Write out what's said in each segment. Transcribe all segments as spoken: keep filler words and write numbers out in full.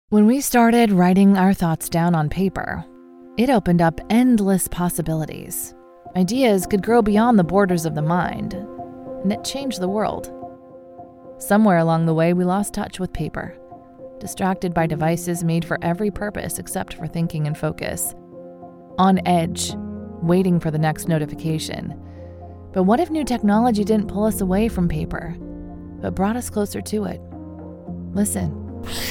When we started writing our thoughts down on paper, it opened up endless possibilities. Ideas could grow beyond the borders of the mind, and it changed the world. Somewhere along the way, we lost touch with paper, distracted by devices made for every purpose except for thinking and focus. On edge, waiting for the next notification. But what if new technology didn't pull us away from paper, but brought us closer to it? Listen.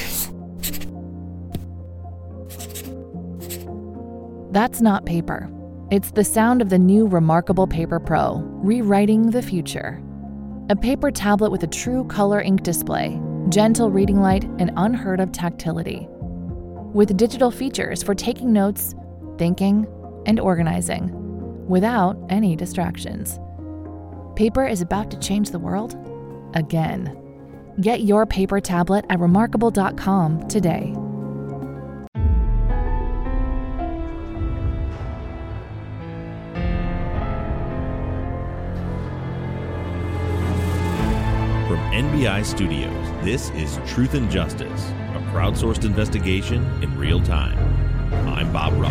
That's not paper. It's the sound of the new Remarkable Paper Pro, rewriting the future. A paper tablet with a true color ink display, gentle reading light, and unheard of tactility. With digital features for taking notes, thinking, and organizing, without any distractions. Paper is about to change the world again. Get your paper tablet at remarkable dot com today. From N B I Studios, this is Truth and Justice, a crowdsourced investigation in real time. I'm Bob Ruff.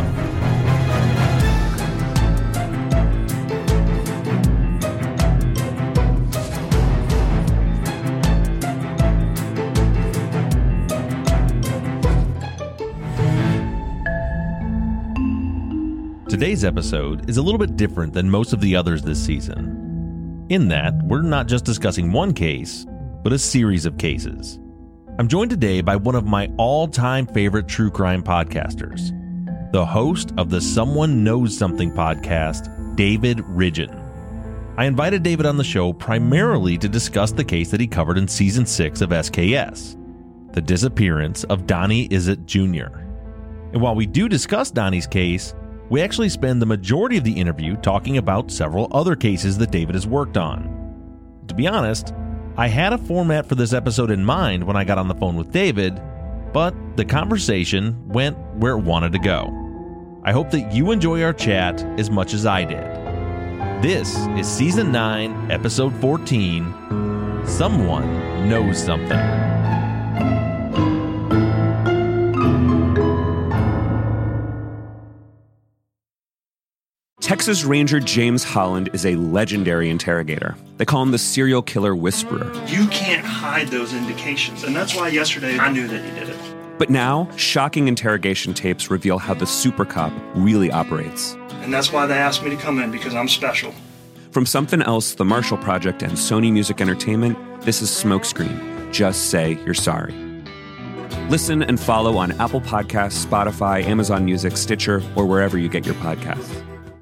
Today's episode is a little bit different than most of the others this season, in that we're not just discussing one case, but a series of cases. I'm joined today by one of my all-time favorite true crime podcasters, the host of the Someone Knows Something podcast, David Ridgen. I invited David on the show primarily to discuss the case that he covered in season six of S K S, the disappearance of Donnie Izzett Junior And while we do discuss Donnie's case, we actually spend the majority of the interview talking about several other cases that David has worked on. To be honest, I had a format for this episode in mind when I got on the phone with David, but the conversation went where it wanted to go. I hope that you enjoy our chat as much as I did. This is Season nine, Episode fourteen, Someone Knows Something. Texas Ranger James Holland is a legendary interrogator. They call him the serial killer whisperer. You can't hide those indications, and that's why yesterday I knew that he did it. But now, shocking interrogation tapes reveal how the super cop really operates. And that's why they asked me to come in, because I'm special. From Something Else, The Marshall Project, and Sony Music Entertainment, this is Smokescreen. Just say you're sorry. Listen and follow on Apple Podcasts, Spotify, Amazon Music, Stitcher, or wherever you get your podcasts.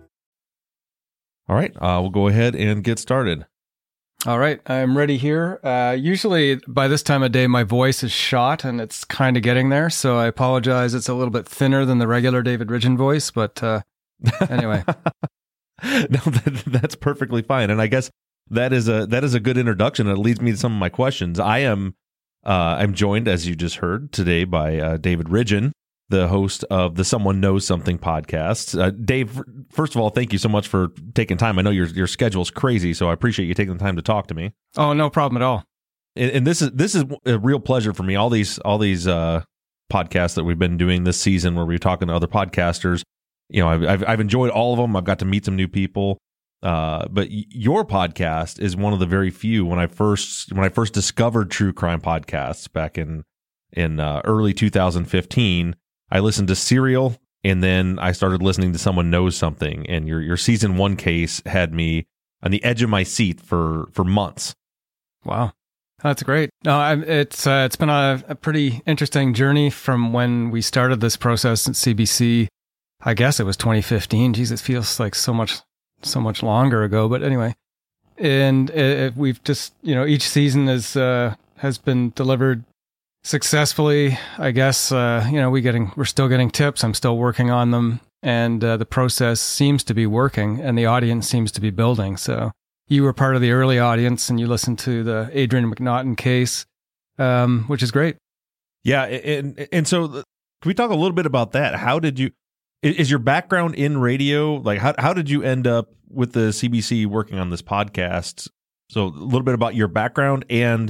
All right, uh, we'll go ahead and get started. All right, I'm ready here. Uh, usually by this time of day, my voice is shot and it's kind of getting there. So I apologize. It's a little bit thinner than the regular David Ridgen voice, but uh, anyway. No, that, that's perfectly fine. And I guess that is a that is a good introduction. It leads me to some of my questions. I am uh, I'm joined, as you just heard, today by uh, David Ridgen, the host of the Someone Knows Something podcast. Uh, Dave, first of all, thank you so much for taking time. I know your your schedule's crazy, so I appreciate you taking the time to talk to me. Oh, no problem at all. And, and this is this is a real pleasure for me. All these all these uh, podcasts that we've been doing this season, where we're talking to other podcasters, you know, I've I've, I've enjoyed all of them. I've got to meet some new people. Uh, but your podcast is one of the very few. When I first when I first discovered true crime podcasts back in in uh, early two thousand fifteen. I listened to Serial, and then I started listening to Someone Knows Something, and your your season one case had me on the edge of my seat for, for months. Wow, that's great. No, I, it's uh, it's been a, a pretty interesting journey from when we started this process at C B C. I guess it was twenty fifteen. Geez, it feels like so much so much longer ago. But anyway, and it, it, we've just you know each season is uh, has been delivered successfully, I guess. Uh, you know, we getting we're still getting tips. I'm still working on them, and uh, the process seems to be working, and the audience seems to be building. So you were part of the early audience, and you listened to the Adrian McNaughton case, um, which is great. Yeah, and and so can we talk a little bit about that? How did you? Is your background in radio? Like, how how did you end up with the C B C working on this podcast? So a little bit about your background and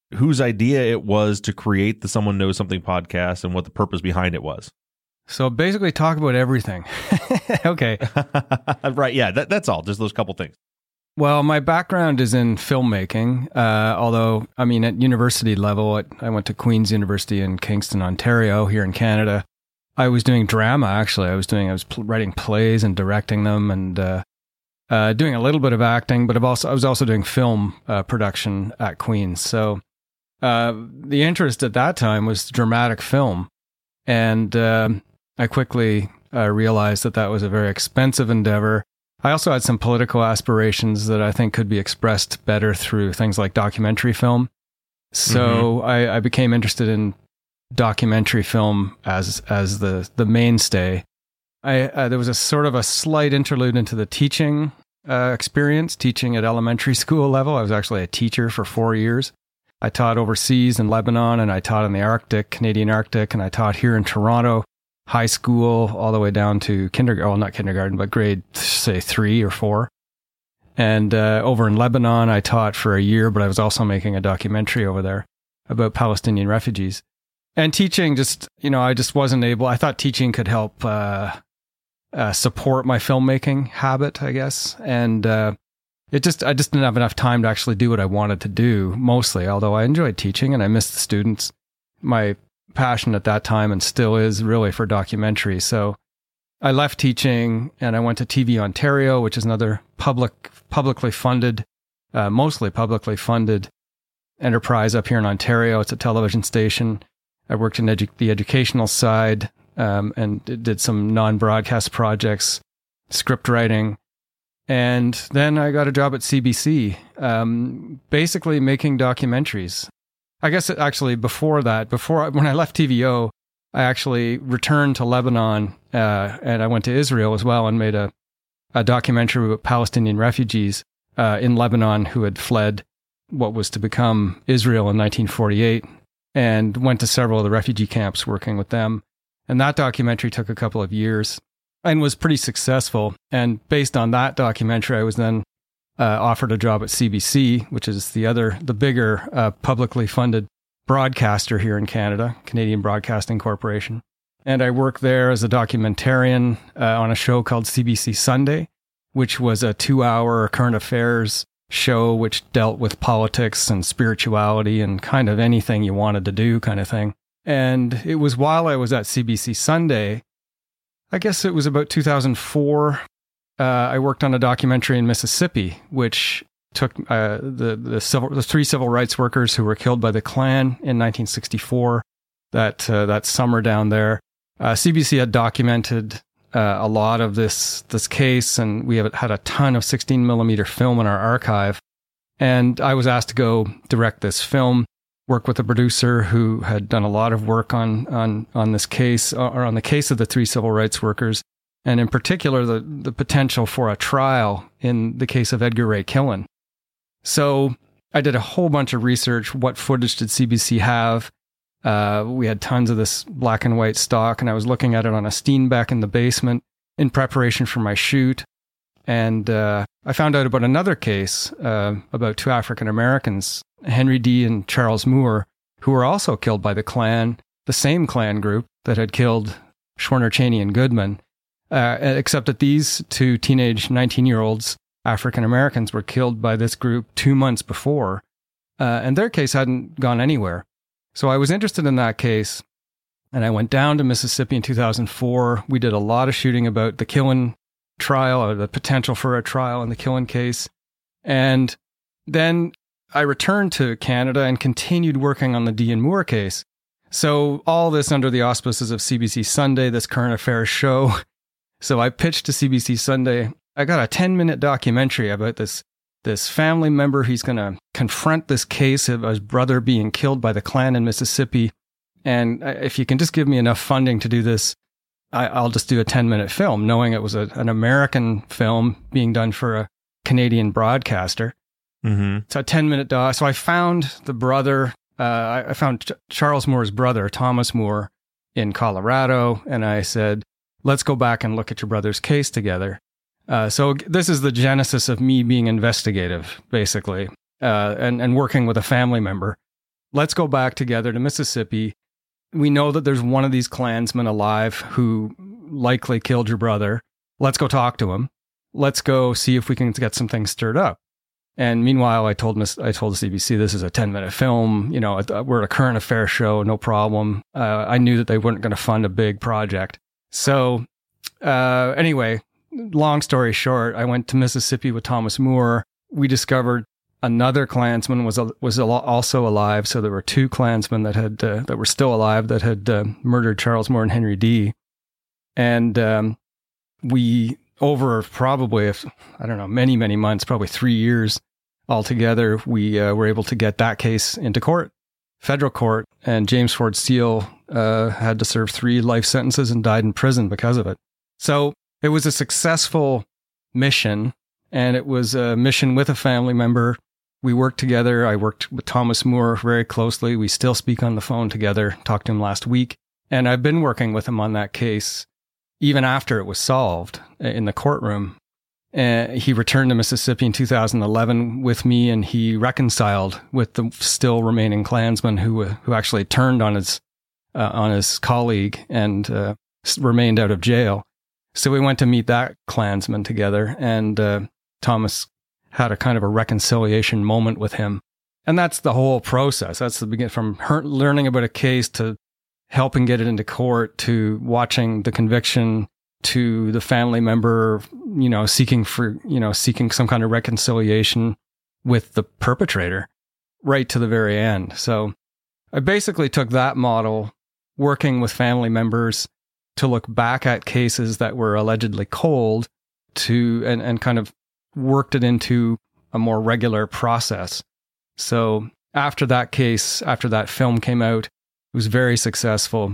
whose idea it was to create the Someone Knows Something podcast and what the purpose behind it was. So basically talk about everything. Okay. Right. Yeah, that, that's all. Just those couple things. Well, my background is in filmmaking, uh, although, I mean, at university level, at, I went to Queen's University in Kingston, Ontario, here in Canada. I was doing drama, actually. I was doing, I was pl- writing plays and directing them and uh, uh, doing a little bit of acting, but I've also, I was also doing film uh, production at Queen's. So uh, the interest at that time was dramatic film. And uh, I quickly uh, realized that that was a very expensive endeavor. I also had some political aspirations that I think could be expressed better through things like documentary film. So mm-hmm. I, I became interested in documentary film as as the the mainstay. I uh, there was a sort of a slight interlude into the teaching uh, experience, teaching at elementary school level. I was actually a teacher for four years. I taught overseas in Lebanon, and I taught in the Arctic, Canadian Arctic, and I taught here in Toronto, high school, all the way down to kindergarten, well, not kindergarten, but grade, say, three or four. And uh, over in Lebanon, I taught for a year, but I was also making a documentary over there about Palestinian refugees. And teaching just, you know, I just wasn't able, I thought teaching could help uh, uh, support my filmmaking habit, I guess. And uh, it just, I just didn't have enough time to actually do what I wanted to do, mostly, although I enjoyed teaching and I missed the students. My passion at that time, and still is, really for documentary. So I left teaching and I went to T V Ontario, which is another public, publicly funded, uh, mostly publicly funded enterprise up here in Ontario. It's a television station. I worked in edu- the educational side um, and did some non-broadcast projects, script writing. And then I got a job at C B C, um, basically making documentaries. I guess it actually before that, before I, when I left T V O, I actually returned to Lebanon uh, and I went to Israel as well and made a, a documentary about Palestinian refugees uh, in Lebanon who had fled what was to become Israel in nineteen forty-eight, and went to several of the refugee camps working with them. And that documentary took a couple of years and was pretty successful. And based on that documentary, I was then uh, offered a job at C B C, which is the other, the bigger uh, publicly funded broadcaster here in Canada, Canadian Broadcasting Corporation. And I worked there as a documentarian uh, on a show called C B C Sunday, which was a two-hour current affairs show which dealt with politics and spirituality and kind of anything you wanted to do kind of thing. And it was while I was at C B C Sunday, I guess it was about two thousand four, uh, I worked on a documentary in Mississippi, which took uh, the the, civil, the three civil rights workers who were killed by the Klan in nineteen sixty-four, that, uh, that summer down there. Uh, C B C had documented uh, a lot of this this case, and we have had a ton of sixteen millimeter film in our archive. And I was asked to go direct this film, work with a producer who had done a lot of work on on on this case, or on the case of the three civil rights workers, and in particular the the potential for a trial in the case of Edgar Ray Killen. So I did a whole bunch of research. What footage did C B C have? Uh, we had tons of this black and white stock, and I was looking at it on a Steenbeck in the basement in preparation for my shoot. And uh, I found out about another case uh, about two African Americans, Henry Dee and Charles Moore, who were also killed by the Klan, the same Klan group that had killed Schwerner, Cheney, and Goodman, uh, except that these two teenage nineteen-year-olds, African Americans, were killed by this group two months before, uh, and their case hadn't gone anywhere. So I was interested in that case, and I went down to Mississippi in two thousand four. We did a lot of shooting about the Killen trial, or the potential for a trial in the Killen case. And then I returned to Canada and continued working on the Dee and Moore case. So all this under the auspices of C B C Sunday, this current affairs show. So I pitched to C B C Sunday. I got a ten-minute documentary about this this family member. He's going to confront this case of his brother being killed by the Klan in Mississippi. And if you can just give me enough funding to do this, I, I'll just do a ten-minute film, knowing it was a, an American film being done for a Canadian broadcaster. Mm-hmm. It's a ten-minute doc. So I found the brother. Uh, I, I found Ch- Charles Moore's brother, Thomas Moore, in Colorado, and I said, let's go back and look at your brother's case together. Uh, so this is the genesis of me being investigative, basically, uh, and, and working with a family member. let's go back together to Mississippi. We know that there's one of these Klansmen alive who likely killed your brother. Let's go talk to him. Let's go see if we can get some things stirred up. And meanwhile, I told Miss, I told the C B C, this is a ten minute film. You know, we're a current affairs show, no problem. Uh, I knew that they weren't going to fund a big project. So uh, anyway, long story short, I went to Mississippi with Thomas Moore. We discovered another Klansman was was also alive. So there were two Klansmen that had uh, that were still alive that had uh, murdered Charles Moore and Henry Dee. And um, we, over probably, if, I don't know, many, many months, probably three years altogether, we uh, were able to get that case into court, federal court. And James Ford Steele uh, had to serve three life sentences and died in prison because of it. So it was a successful mission, and it was a mission with a family member. We worked together. I worked with Thomas Moore very closely. We still speak on the phone together, talked to him last week. And I've been working with him on that case even after it was solved in the courtroom. Uh, he returned to Mississippi in two thousand eleven with me, and he reconciled with the still remaining Klansman who who actually turned on his uh, on his colleague and uh, remained out of jail. So we went to meet that Klansman together, and uh, Thomas had a kind of a reconciliation moment with him. And that's the whole process. That's the beginning, from her learning about a case to helping get it into court, to watching the conviction, to the family member, you know, seeking for, you know, seeking some kind of reconciliation with the perpetrator, right to the very end. So I basically took that model, working with family members, to look back at cases that were allegedly cold, to and, and kind of worked it into a more regular process. So after that case, after that film came out, it was very successful.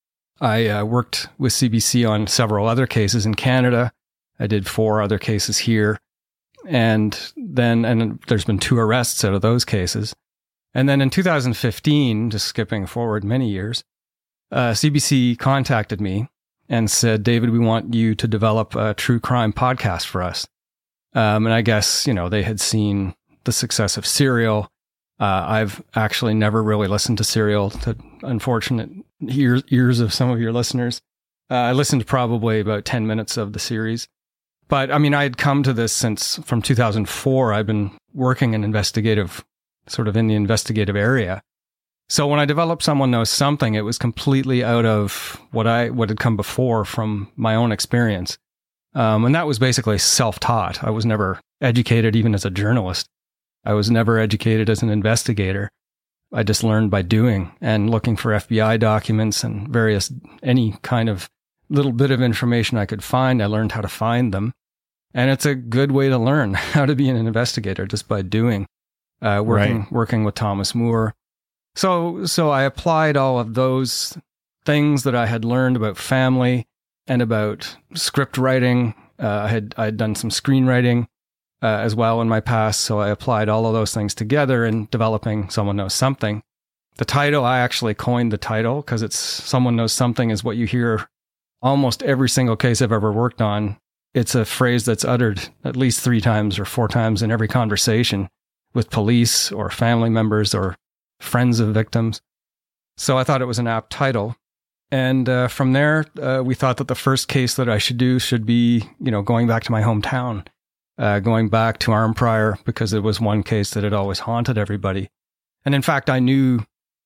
I uh, worked with C B C on several other cases in Canada. I did four other cases here. And then, and there's been two arrests out of those cases. And then in two thousand fifteen, just skipping forward many years, uh, C B C contacted me and said, David, we want you to develop a true crime podcast for us. Um, and I guess, you know, they had seen the success of Serial. Uh, I've actually never really listened to Serial, to unfortunate ears, ears of some of your listeners. Uh, I listened to probably about ten minutes of the series. But I mean, I had come to this since from two thousand four. I've been working in investigative, sort of in the investigative area. So when I developed Someone Knows Something, it was completely out of what I, what had come before from my own experience. Um, and that was basically self-taught. I was never educated even as a journalist. I was never educated as an investigator. I just learned by doing and looking for F B I documents and various, any kind of little bit of information I could find. I learned how to find them. And it's a good way to learn how to be an investigator, just by doing, uh, working, right. working with Thomas Moore. So, so I applied all of those things that I had learned about family and about script writing. Uh, I had, I had done some screenwriting Uh, as well in my past, so I applied all of those things together in developing Someone Knows Something. The title, I actually coined the title because it's Someone Knows Something is what you hear almost every single case I've ever worked on. It's a phrase that's uttered at least three times or four times in every conversation with police or family members or friends of victims. So I thought it was an apt title. And uh, from there, uh, we thought that the first case that I should do should be, you know, going back to my hometown. Uh, going back to Arnprior, because it was one case that had always haunted everybody. And in fact, I knew,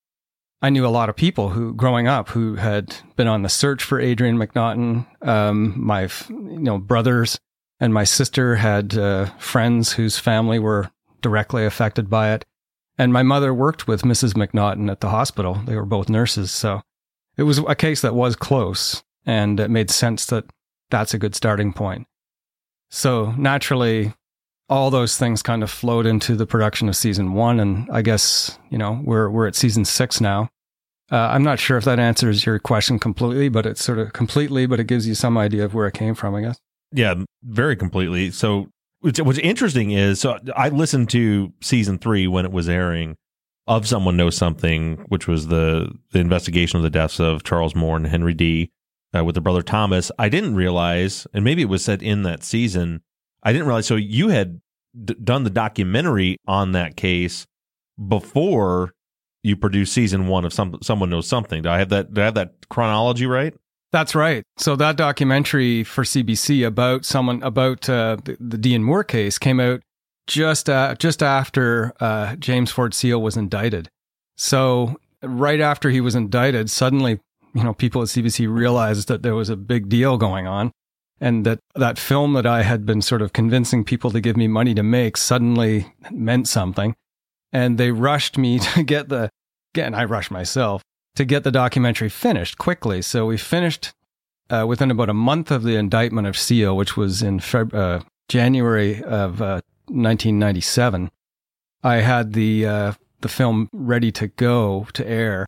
I knew a lot of people who, growing up, who had been on the search for Adrian McNaughton. Um, my, you know, brothers and my sister had uh, friends whose family were directly affected by it. And my mother worked with Missus McNaughton at the hospital. They were both nurses. So it was a case that was close, and it made sense that that's a good starting point. So naturally, all those things kind of flowed into the production of season one. And I guess, you know, we're, we're at season six now. Uh, I'm not sure if that answers your question completely, but it's sort of completely, but it gives you some idea of where it came from, I guess. Yeah, very completely. So what's, what's interesting is, so I listened to season three when it was airing of Someone Knows Something, which was the, the investigation of the deaths of Charles Moore and Henry Dee. Uh, with their brother Thomas. I didn't realize, and maybe it was said in that season, I didn't realize, so you had d- done the documentary on that case before you produced season one of some Someone Knows Something. Do I have that? Do I have that chronology right? That's right. So that documentary for C B C about someone about uh, the, the Dean Moore case came out just uh, just after uh, James Ford Seal was indicted. So right after he was indicted, suddenly, you know, people at C B C realized that there was a big deal going on, and that that film that I had been sort of convincing people to give me money to make suddenly meant something, and they rushed me to get the. Again, I rushed myself to get the documentary finished quickly. So we finished uh, within about a month of the indictment of Seal, which was in Feb- uh, January of uh, nineteen ninety-seven. I had the uh, the film ready to go to air.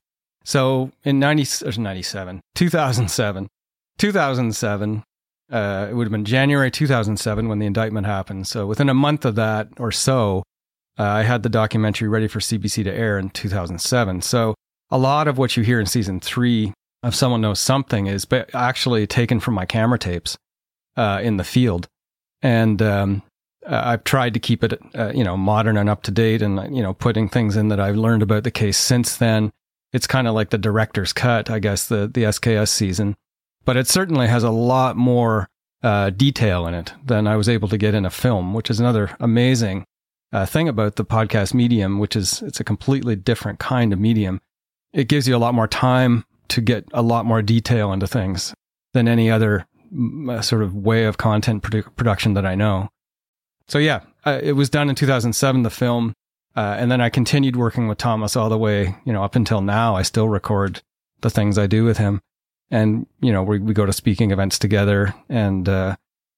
So in ninety, ninety-seven, two thousand seven, two thousand seven, uh, it would have been January two thousand seven when the indictment happened. So within a month of that or so, uh, I had the documentary ready for C B C to air in two thousand seven. So a lot of what you hear in season three of Someone Knows Something is actually taken from my camera tapes uh, in the field. And um, I've tried to keep it, uh, you know, modern and up to date, and, you know, putting things in that I've learned about the case since then. It's kind of like the director's cut, I guess, the, the S K S season. But it certainly has a lot more uh, detail in it than I was able to get in a film, which is another amazing uh, thing about the podcast medium, which is it's a completely different kind of medium. It gives you a lot more time to get a lot more detail into things than any other uh, sort of way of content produ- production that I know. So yeah, uh, it was done in two thousand seven, the film. Uh, and then I continued working with Thomas all the way, you know, up until now. I still record the things I do with him. And, you know, we, we go to speaking events together, and, uh,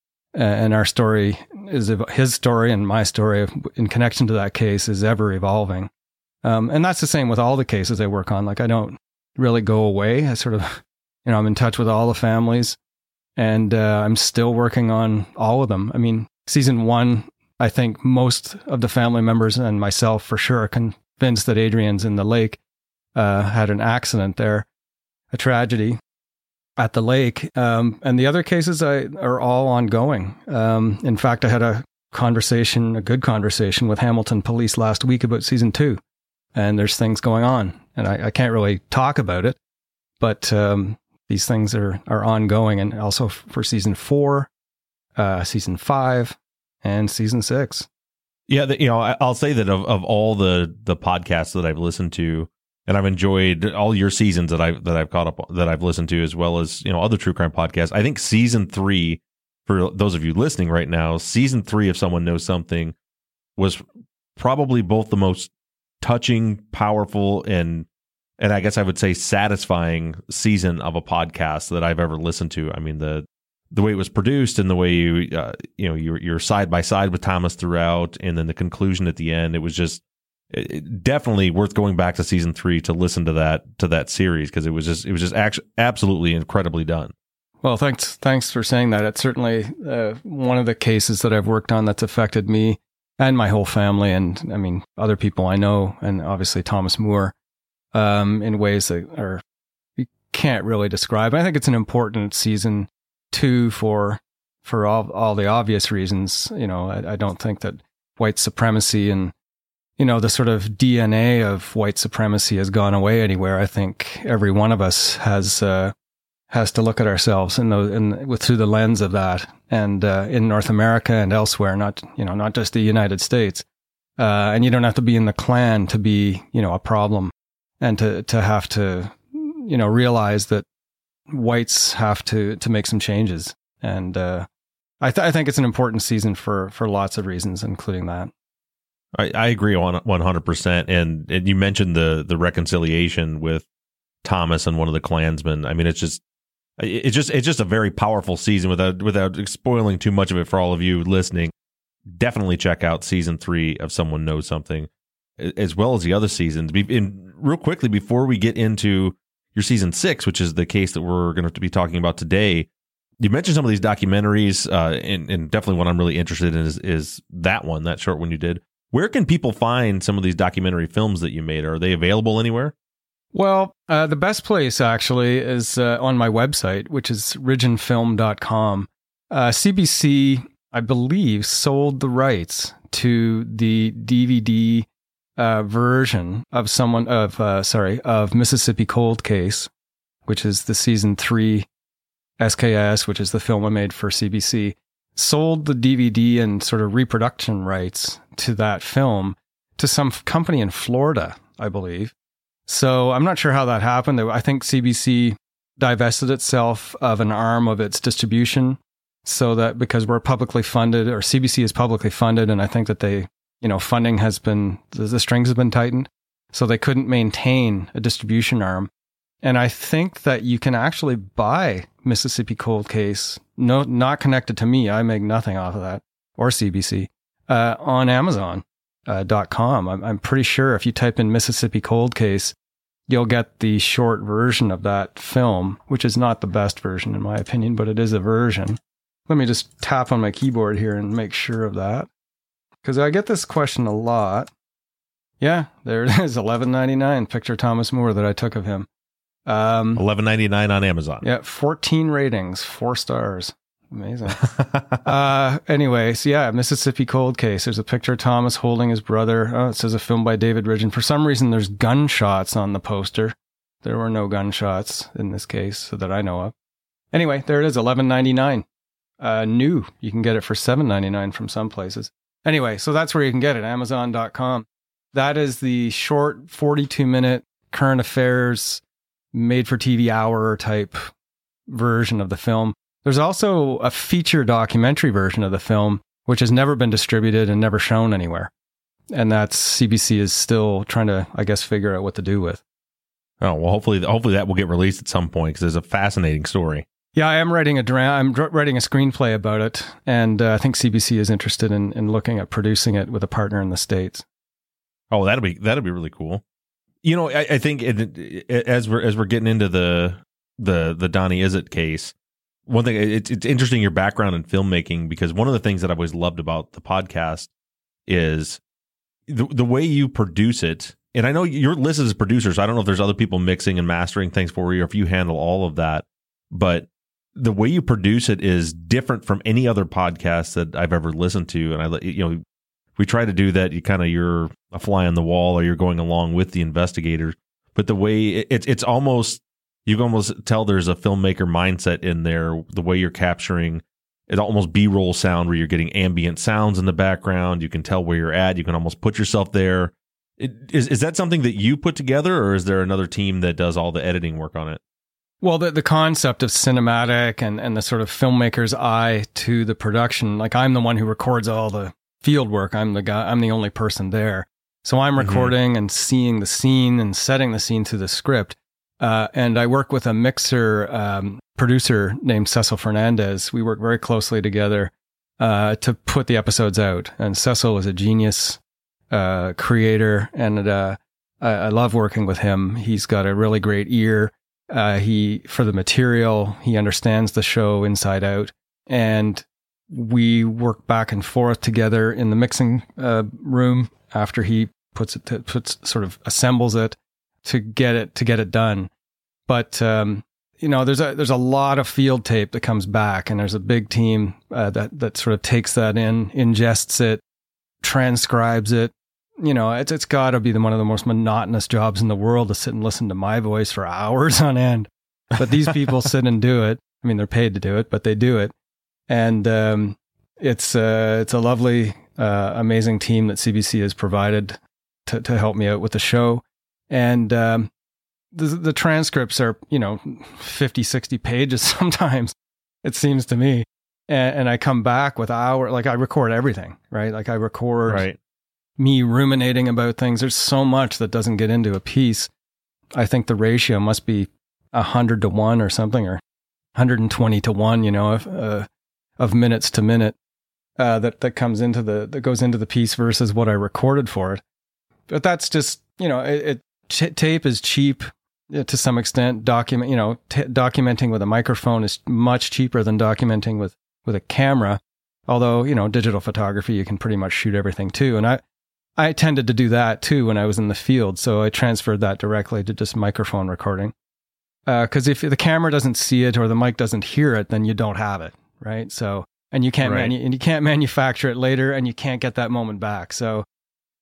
and our story is, his story and my story in connection to that case is ever evolving. Um, and that's the same with all the cases I work on. Like, I don't really go away. I sort of, you know, I'm in touch with all the families, and, uh, I'm still working on all of them. I mean, season one, I think most of the family members and myself for sure are convinced that Adrian's in the lake, uh, had an accident there, a tragedy at the lake. Um, and the other cases I, are all ongoing. Um, in fact, I had a conversation, a good conversation with Hamilton Police last week about season two, and there's things going on, and I, I can't really talk about it, but, um, these things are, are ongoing, and also f- for season four, uh, season five, and season six. Yeah, the, you know, I, I'll say that of, of all the the podcasts that I've listened to, and I've enjoyed all your seasons that I've that I've caught up that I've listened to, as well as, you know, other true crime podcasts. I think season three, for those of you listening right now, season three of Someone Knows Something was probably both the most touching, powerful, and and I guess I would say satisfying season of a podcast that I've ever listened to. I mean, the the way it was produced, and the way you, uh, you know, you're, you're side by side with Thomas throughout, and then the conclusion at the end, it was just it, definitely worth going back to season three to listen to that, to that series. Cause it was just, it was just actually absolutely incredibly done. Well, thanks. Thanks for saying that. It's certainly uh, one of the cases that I've worked on that's affected me and my whole family. And I mean, other people I know, and obviously Thomas Moore, um, in ways that are, you can't really describe. I think it's an important season two for for all all the obvious reasons. You know, I, I don't think that white supremacy and, you know, the sort of D N A of white supremacy has gone away anywhere. I think every one of us has uh, has to look at ourselves in the in with through the lens of that, and uh, in North America and elsewhere, not you know not just the United States. Uh, and you don't have to be in the Klan to be, you know, a problem, and to to have to, you know, realize that whites have to, to make some changes. And, uh, I, th- I think it's an important season for, for lots of reasons, including that. I, I agree on one hundred percent. And, and you mentioned the, the reconciliation with Thomas and one of the Klansmen. I mean, it's just, it's just, it's just a very powerful season. Without, without spoiling too much of it for all of you listening, definitely check out season three of Someone Knows Something, as well as the other seasons. In, real quickly, before we get into your season six, which is the case that we're going to be talking about today, you mentioned some of these documentaries, uh, and, and definitely what I'm really interested in is, is that one, that short one you did. Where can people find some of these documentary films that you made? Are they available anywhere? Well, uh, the best place actually is uh, on my website, which is ridgeon film dot com. Uh, C B C, I believe, sold the rights to the D V D uh, version of someone of uh, sorry of Mississippi Cold Case, which is the season three S K S, which is the film I made for C B C, sold the D V D and sort of reproduction rights to that film to some company in Florida, I believe. So I'm not sure how that happened. I think C B C divested itself of an arm of its distribution, so that because we're publicly funded, or C B C is publicly funded, and I think that they, you know, funding has been, the, the strings have been tightened, so they couldn't maintain a distribution arm. And I think that you can actually buy Mississippi Cold Case, no, not connected to me. I make nothing off of that, or C B C, uh, on Amazon dot com. I'm, I'm pretty sure if you type in Mississippi Cold Case, you'll get the short version of that film, which is not the best version in my opinion, but it is a version. Let me just tap on my keyboard here and make sure of that, because I get this question a lot. Yeah, there it is, eleven ninety-nine. Picture Thomas Moore that I took of him. Um, eleven ninety-nine on Amazon. Yeah, fourteen ratings, four stars. Amazing. uh, anyway, so yeah, Mississippi Cold Case. There's a picture of Thomas holding his brother. Oh, it says a film by David Ridgen. For some reason, there's gunshots on the poster. There were no gunshots in this case, so that I know of. Anyway, there it is, eleven ninety-nine. Uh, new. You can get it for seven ninety-nine from some places. Anyway, so that's where you can get it, Amazon dot com. That is the short forty-two minute current affairs made for T V hour type version of the film. There's also a feature documentary version of the film, which has never been distributed and never shown anywhere. And that's C B C is still trying to, I guess, figure out what to do with. Oh, well, hopefully, hopefully that will get released at some point, because it's a fascinating story. Yeah, I am writing a dra- I'm dr- writing a screenplay about it, and uh, I think C B C is interested in, in looking at producing it with a partner in the States. Oh, that'll be that'll be really cool. You know, I, I think it, it, as we're as we're getting into the the the Donnie Izzet case, one thing, it's it's interesting your background in filmmaking, because one of the things that I've always loved about the podcast is the the way you produce it. And I know you're listed as producer, so I don't know if there's other people mixing and mastering things for you, or if you handle all of that. But the way you produce it is different from any other podcast that I've ever listened to. And I, you know, we try to do that. You kind of, you're a fly on the wall, or you're going along with the investigator. But the way it's, it's almost, you can almost tell there's a filmmaker mindset in there. The way you're capturing it, almost B-roll sound, where you're getting ambient sounds in the background. You can tell where you're at. You can almost put yourself there. It, is is that something that you put together, or is there another team that does all the editing work on it? Well, the the concept of cinematic and, and the sort of filmmaker's eye to the production, like I'm the one who records all the field work. I'm the guy, I'm the only person there. So I'm recording mm-hmm. and seeing the scene and setting the scene through the script. Uh, and I work with a mixer um, producer named Cecil Fernandez. We work very closely together uh, to put the episodes out. And Cecil is a genius uh, creator, and uh, I, I love working with him. He's got a really great ear. Uh, he, for the material, he understands the show inside out, and we work back and forth together in the mixing uh, room after he puts it, to, puts sort of assembles it to get it to get it done. But um, you know, there's a there's a lot of field tape that comes back, and there's a big team uh, that that sort of takes that in, ingests it, transcribes it. You know, it's it's got to be the, one of the most monotonous jobs in the world to sit and listen to my voice for hours on end. But these people sit and do it. I mean, they're paid to do it, but they do it. And um, it's uh, it's a lovely, uh, amazing team that C B C has provided to, to help me out with the show. And um, the the transcripts are, you know, fifty, sixty pages sometimes, it seems to me. And, and I come back with hour, like I record everything, right? Like I record... Right. me ruminating about things. There's so much that doesn't get into a piece. I think the ratio must be a hundred to one or something, or one hundred twenty to one, you know, of, uh, of minutes to minute, uh, that, that comes into the, that goes into the piece versus what I recorded for it. But that's just, you know, it, it t- tape is cheap to some extent. Document, you know, t- documenting with a microphone is much cheaper than documenting with, with a camera. Although, you know, digital photography, you can pretty much shoot everything too. And I, I tended to do that too when I was in the field, so I transferred that directly to just microphone recording. Because uh, if the camera doesn't see it or the mic doesn't hear it, then you don't have it, right? So, and you can't right. manu- and you can't manufacture it later, and you can't get that moment back. So,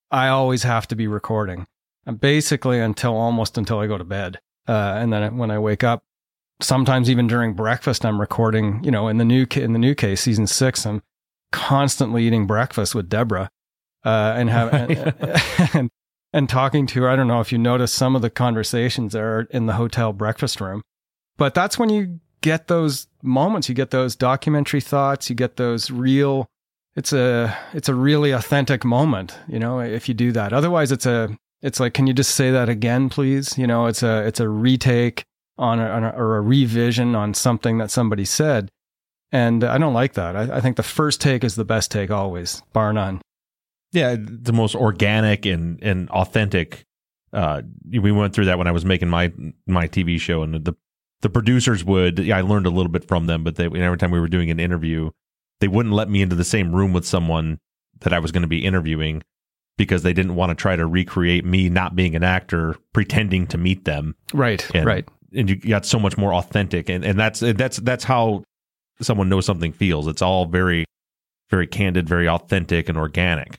I always have to be recording. And basically until almost until I go to bed. Uh, and then when I wake up, sometimes even during breakfast, I'm recording, you know, in the new, in the new case, season six, I'm constantly eating breakfast with Deborah, uh, and have, and, and, and talking to her. I don't know if you notice some of the conversations are in the hotel breakfast room, but that's when you get those moments, you get those documentary thoughts, you get those real, it's a, it's a really authentic moment, you know, if you do that. Otherwise it's a, it's like, can you just say that again, please? You know, it's a, it's a retake on a, on a or a revision on something that somebody said. And I don't like that. I, I think the first take is the best take always, bar none. Yeah, the most organic and, and authentic. Uh, we went through that when I was making my my T V show, and the the producers would. Yeah, I learned a little bit from them, but they, every time we were doing an interview, they wouldn't let me into the same room with someone that I was going to be interviewing because they didn't want to try to recreate me not being an actor, pretending to meet them. Right, and, right. And you got so much more authentic, and and that's that's that's how someone knows something feels. It's all very, very candid, very authentic and organic.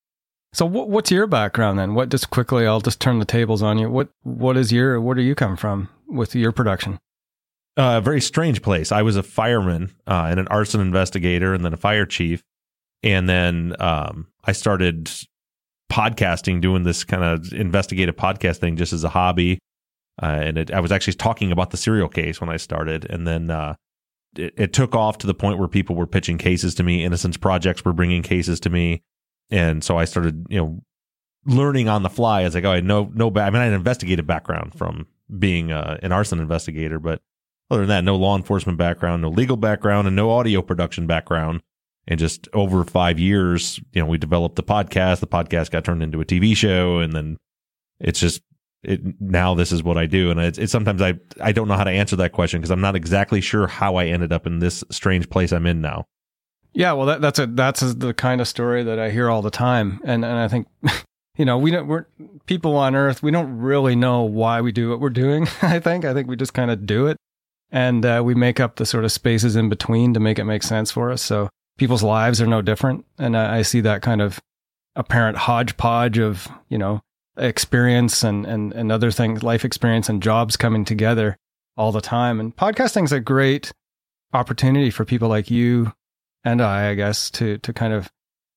So what, what's your background then? What, just quickly, I'll just turn the tables on you. What, what is your, where do you come from with your production? Uh, a very strange place. I was a fireman uh, and an arson investigator and then a fire chief. And then um, I started podcasting, doing this kind of investigative podcast thing just as a hobby. Uh, and it, I was actually talking about the serial case when I started. And then uh, it, it took off to the point where people were pitching cases to me. Innocence Projects were bringing cases to me. And so I started, you know, learning on the fly. As like, oh, I know, no, ba- I mean, I had an investigative background from being uh, an arson investigator, but other than that, no law enforcement background, no legal background, and no audio production background. And just over five years, you know, we developed the podcast. The podcast got turned into a T V show, and then it's just it. Now this is what I do, and it's, it's sometimes I I don't know how to answer that question because I'm not exactly sure how I ended up in this strange place I'm in now. Yeah, well, that, that's a that's a, the kind of story that I hear all the time, and and I think, you know, we don't we're people on Earth. We don't really know why we do what we're doing. I think I think we just kind of do it, and uh, we make up the sort of spaces in between to make it make sense for us. So people's lives are no different, and I, I see that kind of apparent hodgepodge of, you know, experience and and and other things, life experience and jobs coming together all the time. And podcasting is a great opportunity for people like you and I, I guess, to to kind of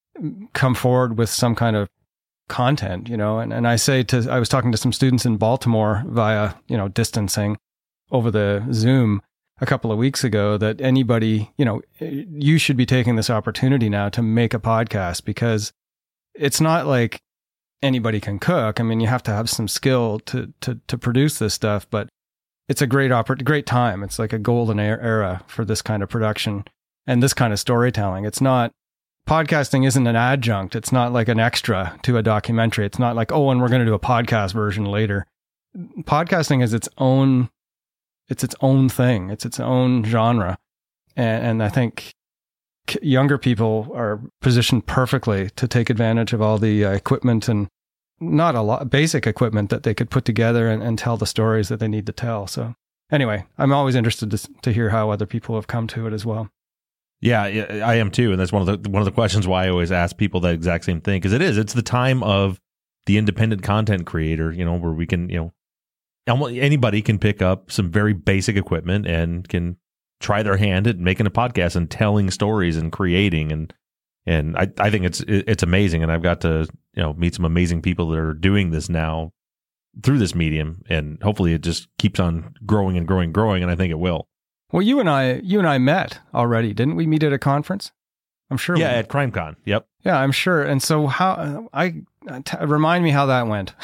come forward with some kind of content, you know. And, and I say to, I was talking to some students in Baltimore via, you know, distancing over the Zoom a couple of weeks ago that anybody, you know, you should be taking this opportunity now to make a podcast, because it's not like anybody can cook. I mean, you have to have some skill to to to produce this stuff, but it's a great oppor- great time. It's like a golden era for this kind of production and this kind of storytelling. It's not, podcasting isn't an adjunct. It's not like an extra to a documentary. It's not like, oh, and we're going to do a podcast version later. Podcasting is its own, it's its own thing. It's its own genre. And, and I think younger people are positioned perfectly to take advantage of all the uh, equipment and not a lot, basic equipment that they could put together and, and tell the stories that they need to tell. So anyway, I'm always interested to, to hear how other people have come to it as well. Yeah, I am too, and that's one of the one of the questions why I always ask people that exact same thing, because it is. It's the time of the independent content creator, you know, where we can, you know, almost anybody can pick up some very basic equipment and can try their hand at making a podcast and telling stories and creating, and and I I think it's it's amazing, and I've got to, you know, meet some amazing people that are doing this now through this medium, and hopefully it just keeps on growing and growing, and growing, and I think it will. Well, you and I, you and I met already, didn't we? Meet at a conference? I'm sure. Yeah, we at CrimeCon. Yep. Yeah, I'm sure. And so, how I t- remind me how that went.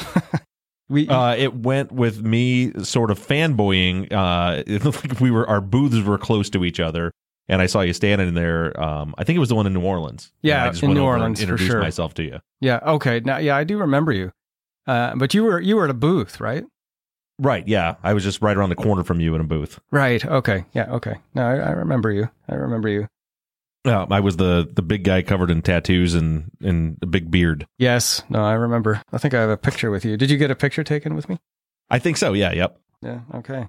we uh, it went with me sort of fanboying. Uh, it looked like we were our booths were close to each other, and I saw you standing there. Um, I think it was the one in New Orleans. Yeah, I just in went New over Orleans, and for introduced sure. myself to you. Yeah. Okay. Now, yeah, I do remember you. Uh, but you were you were at a booth, right? Right, yeah. I was just right around the corner from you in a booth. Right, okay. Yeah, okay. No, I, I remember you. I remember you. Uh, I was the the big guy covered in tattoos and, and a big beard. Yes, no, I remember. I think I have a picture with you. Did you get a picture taken with me? I think so, yeah, yep. Yeah, okay.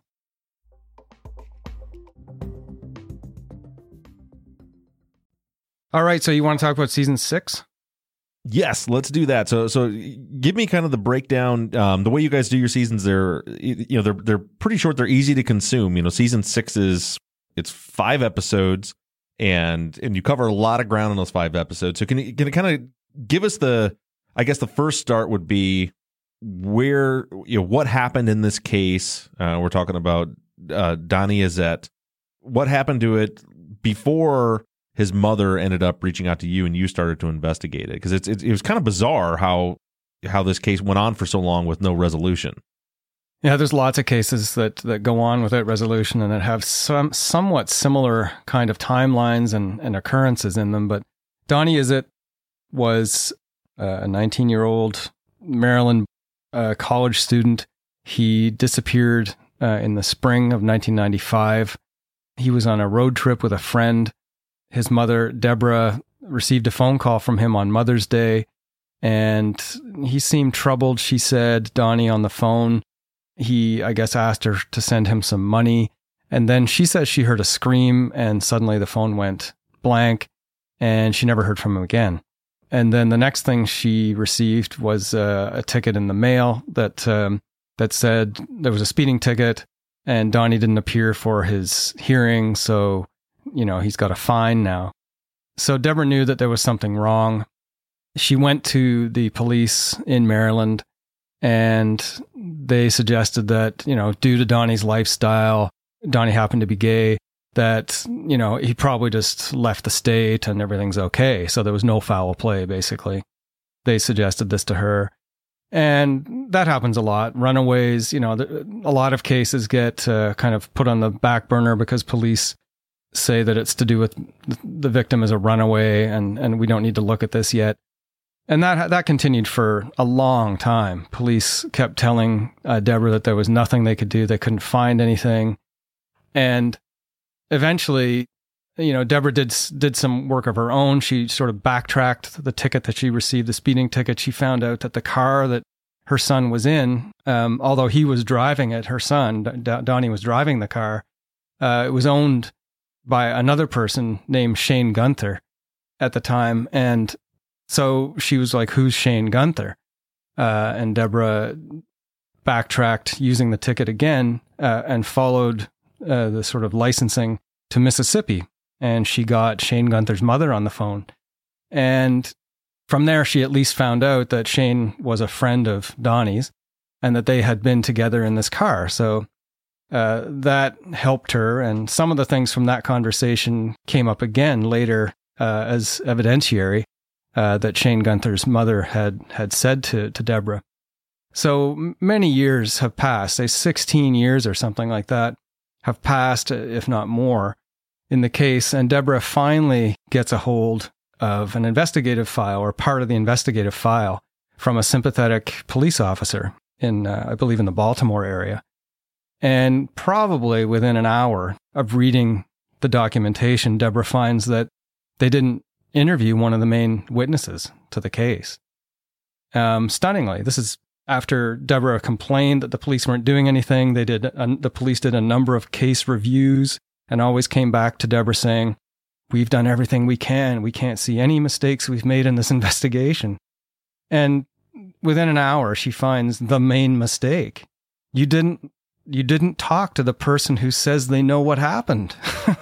All right, so you want to talk about season six? Yes, let's do that. So, so give me kind of the breakdown. Um, the way you guys do your seasons, they're you know they're they're pretty short. They're easy to consume. You know, season six is it's five episodes, and and you cover a lot of ground in those five episodes. So, can you can you kind of give us the? I guess the first start would be where you know what happened in this case. Uh, we're talking about uh, Donnie Azzett. What happened to it before his mother ended up reaching out to you and you started to investigate it? Because it's, it, it was kind of bizarre how how this case went on for so long with no resolution. Yeah, there's lots of cases that, that go on without resolution and that have some somewhat similar kind of timelines and, and occurrences in them. But Donnie Azzett was a nineteen-year-old Maryland uh, college student. He disappeared uh, in the spring of nineteen ninety-five. He was on a road trip with a friend. His mother, Deborah, received a phone call from him on Mother's Day, and he seemed troubled. She said, Donnie on the phone, he, I guess, asked her to send him some money. And then she says she heard a scream, and suddenly the phone went blank, and she never heard from him again. And then the next thing she received was uh, a ticket in the mail that um, that said there was a speeding ticket, and Donnie didn't appear for his hearing, so you know, he's got a fine now. So Deborah knew that there was something wrong. She went to the police in Maryland, and they suggested that, you know, due to Donnie's lifestyle, Donnie happened to be gay, that, you know, he probably just left the state and everything's okay. So there was no foul play, basically. They suggested this to her. And that happens a lot. Runaways, you know, a lot of cases get uh, kind of put on the back burner because police say that it's to do with the victim as a runaway, and, and we don't need to look at this yet. And that that continued for a long time. Police kept telling uh, Deborah that there was nothing they could do. They couldn't find anything. And eventually, you know, Deborah did did some work of her own. She sort of backtracked the ticket that she received, the speeding ticket. She found out that the car that her son was in, um, although he was driving it, her son, D- Donnie was driving the car, uh, it was owned by another person named Shane Gunther at the time. And so she was like, who's Shane Gunther? Uh, and Deborah backtracked using the ticket again uh, and followed uh, the sort of licensing to Mississippi. And she got Shane Gunther's mother on the phone. And from there, she at least found out that Shane was a friend of Donnie's and that they had been together in this car. So Uh, that helped her, and some of the things from that conversation came up again later uh, as evidentiary uh, that Shane Gunther's mother had had said to to Deborah. So many years have passed, say sixteen years or something like that, have passed, if not more, in the case, and Deborah finally gets a hold of an investigative file, or part of the investigative file, from a sympathetic police officer in, uh, I believe, in the Baltimore area. And probably within an hour of reading the documentation, Deborah finds that they didn't interview one of the main witnesses to the case. Um, stunningly, this is after Deborah complained that the police weren't doing anything. They did. Uh, the police did a number of case reviews and always came back to Deborah saying, "We've done everything we can. We can't see any mistakes we've made in this investigation." And within an hour, she finds the main mistake. You didn't. You didn't talk to the person who says they know what happened.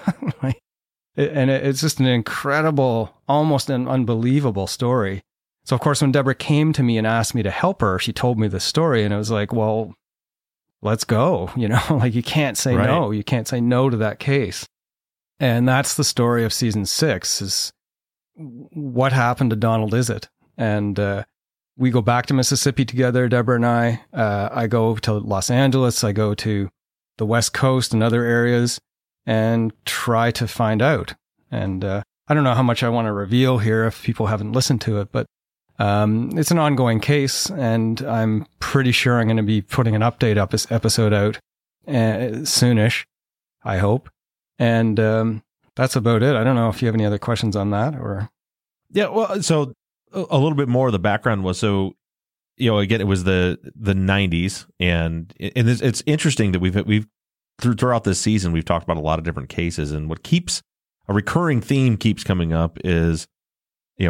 And it's just an incredible, almost an unbelievable story. So, of course, when Deborah came to me and asked me to help her, she told me this story, and it was like, well, let's go. You know, like you can't say right. no. You can't say no to that case. And that's the story of season six, is what happened to Donald Azzett. And, uh, we go back to Mississippi together, Deborah and I. Uh, I go to Los Angeles. I go to the West Coast and other areas and try to find out. And uh, I don't know how much I want to reveal here if people haven't listened to it, but um, it's an ongoing case, and I'm pretty sure I'm going to be putting an update up this episode out uh, soonish, I hope. And um, that's about it. I don't know if you have any other questions on that, or... Yeah, well, so... a little bit more of the background was, so, you know, again, it was the the nineties, and and it's, it's interesting that we've we've throughout this season we've talked about a lot of different cases, and what keeps a recurring theme keeps coming up is, you know,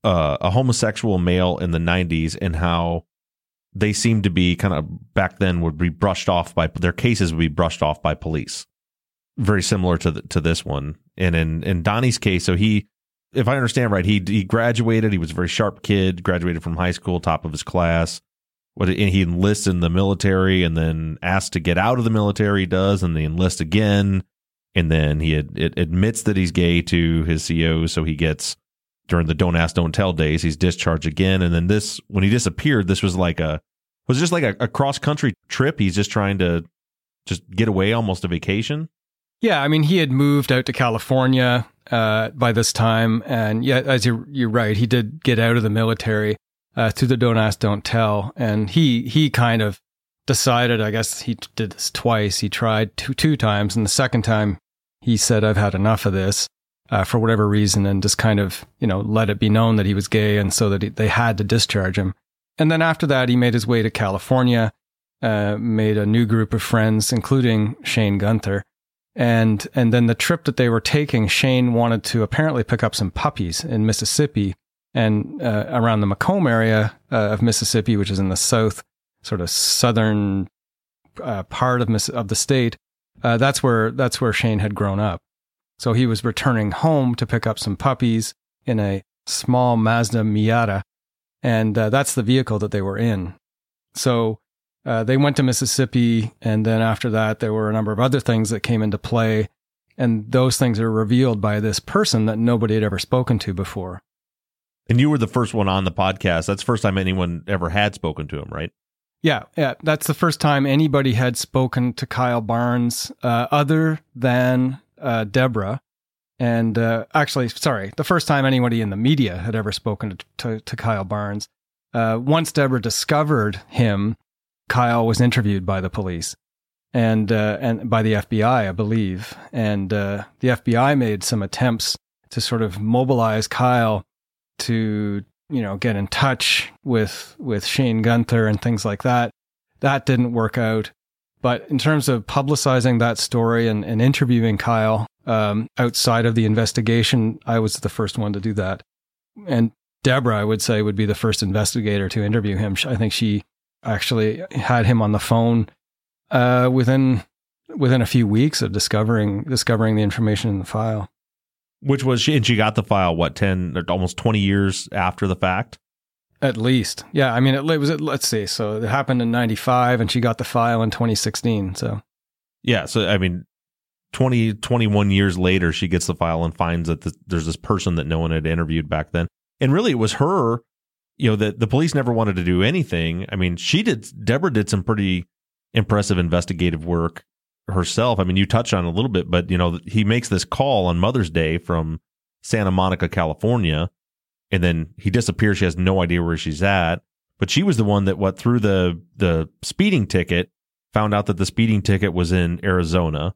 uh, a homosexual male in the nineties and how they seemed to be kind of back then would be brushed off by their cases would be brushed off by police. Very similar to the, to this one. And in, in Donnie's case, so he, if I understand right, he he graduated. He was a very sharp kid, graduated from high school, top of his class. What and he enlists in the military and then asked to get out of the military, he does, and they enlist again. And then he ad, it admits that he's gay to his C O, so he gets, during the Don't Ask, Don't Tell days, he's discharged again. And then this, when he disappeared, this was like a, was it just like a, a cross-country trip? He's just trying to just get away, almost a vacation? Yeah, I mean, he had moved out to California uh, by this time. And yeah, as you're, you're right, he did get out of the military uh, through the Don't Ask, Don't Tell. And he he kind of decided, I guess he did this twice. He tried two, two times. And the second time, he said, I've had enough of this uh, for whatever reason, and just kind of, you know, let it be known that he was gay, and so that he, they had to discharge him. And then after that, he made his way to California, uh, made a new group of friends, including Shane Gunther. And and then the trip that they were taking, Shane wanted to apparently pick up some puppies in Mississippi and uh, around the Macomb area uh, of Mississippi, which is in the south, sort of southern uh, part of Miss- of the state. Uh, that's where that's where Shane had grown up. So he was returning home to pick up some puppies in a small Mazda Miata, and uh, that's the vehicle that they were in. So uh, they went to Mississippi, and then after that, there were a number of other things that came into play, and those things are revealed by this person that nobody had ever spoken to before. And you were the first one on the podcast. That's the first time anyone ever had spoken to him, right? Yeah, yeah, that's the first time anybody had spoken to Kyle Barnes uh, other than uh, Deborah. And uh, actually, sorry, the first time anybody in the media had ever spoken to, to, to Kyle Barnes. Uh, once Deborah discovered him, Kyle was interviewed by the police and uh, and by the F B I, I believe. And uh, the F B I made some attempts to sort of mobilize Kyle to, you know, get in touch with with Shane Gunther and things like that. That didn't work out. But in terms of publicizing that story and, and interviewing Kyle um, outside of the investigation, I was the first one to do that. And Deborah, I would say, would be the first investigator to interview him. I think she actually had him on the phone uh, within within a few weeks of discovering discovering the information in the file. Which was she, and she got the file, what, ten or almost twenty years after the fact? At least. Yeah. I mean, it, it was, let's see. So it happened in ninety-five and she got the file in twenty sixteen. So, yeah. So, I mean, twenty, twenty-one years later, she gets the file and finds that the, there's this person that no one had interviewed back then. And really, it was her, you know, that the police never wanted to do anything. I mean, she did, Deborah did some pretty impressive investigative work herself. I mean, you touched on it a little bit, but, you know, he makes this call on Mother's Day from Santa Monica, California, and then he disappears. She has no idea where she's at. But she was the one that, what, through the, the speeding ticket, found out that the speeding ticket was in Arizona,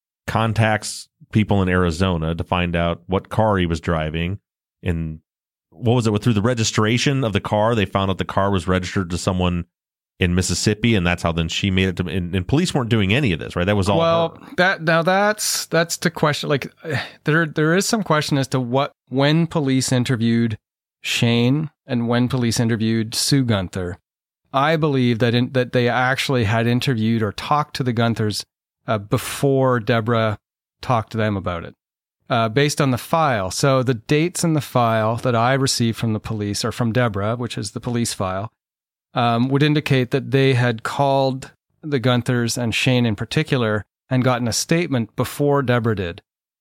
contacts people in Arizona to find out what car he was driving. And what was it? Through the registration of the car, they found out the car was registered to someone in Mississippi, and that's how then she made it to. And, and police weren't doing any of this, right? That was all. Well, her. that now that's that's the question. Like, there there is some question as to what when police interviewed Shane and when police interviewed Sue Gunther. I believe that in, that they actually had interviewed or talked to the Gunthers uh, before Deborah talked to them about it, uh, based on the file. So the dates in the file that I received from the police, or from Deborah, which is the police file, Um, would indicate that they had called the Gunthers and Shane in particular and gotten a statement before Deborah did.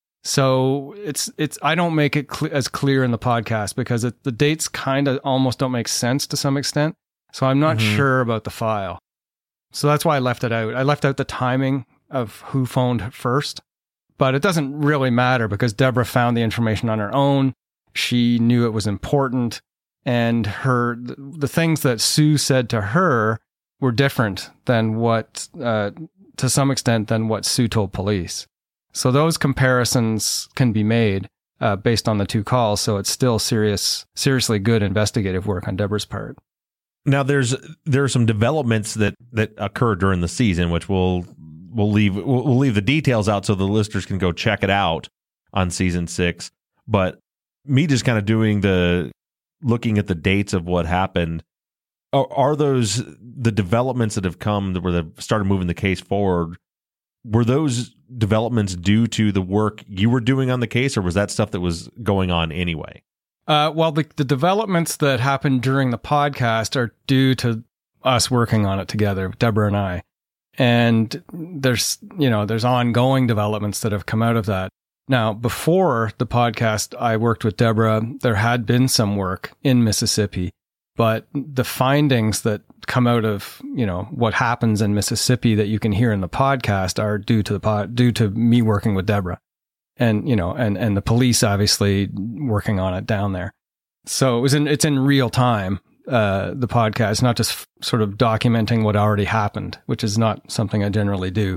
So it's it's I don't make it cl- as clear in the podcast because it, the dates kind of almost don't make sense to some extent. So I'm not mm-hmm. sure about the file. So that's why I left it out. I left out the timing of who phoned first, but it doesn't really matter because Deborah found the information on her own. She knew it was important. And her, the things that Sue said to her were different than what, uh, to some extent, than what Sue told police. So those comparisons can be made uh, based on the two calls. So it's still serious, seriously good investigative work on Deborah's part. Now, there's there are some developments that that occur during the season, which we'll we'll leave we'll, we'll leave the details out so the listeners can go check it out on season six. But me just kind of doing the looking at the dates of what happened, are, are those the developments that have come where they've started moving the case forward? Were those developments due to the work you were doing on the case, or was that stuff that was going on anyway? Uh, well, the, the developments that happened during the podcast are due to us working on it together, Deborah and I. And there's, you know, there's ongoing developments that have come out of that. Now, before the podcast, I worked with Deborah. There had been some work in Mississippi, but the findings that come out of, you know, what happens in Mississippi that you can hear in the podcast are due to the pod, due to me working with Deborah, and you know, and and the police obviously working on it down there. So it was in it's in real time. Uh, the podcast, not just f- sort of documenting what already happened, which is not something I generally do.